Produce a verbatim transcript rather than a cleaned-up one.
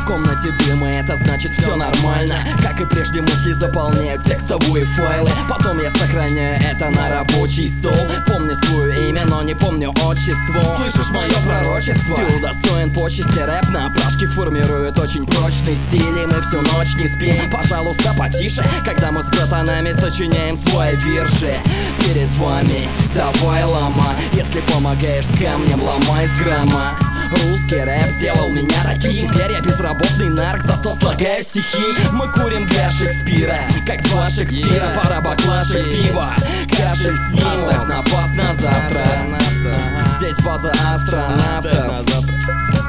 комнате дыма, это значит все нормально. Как и прежде, мысли заполняют текстовые файлы. Потом я сохраняю это на рабочий стол. Помню свое имя, но не помню отчество. Слышишь мое пророчество? Ты удостоен почести. Рэп на опрашке формирует очень прочный стиль, и мы всю ночь не спим. Пожалуйста, потише, когда мы с братанами сочиняем свои вирши. Перед вами давай лома. Если помогаешь с камнем, ломай с грамма. Русский рэп сделал меня таким. Теперь я безработный нарк, зато слагаю стихи. Мы курим для Шекспира, как два Шекспира. Пара баклашек пива, кашель с ним. Оставь на пас на завтра. Здесь база астронавтов.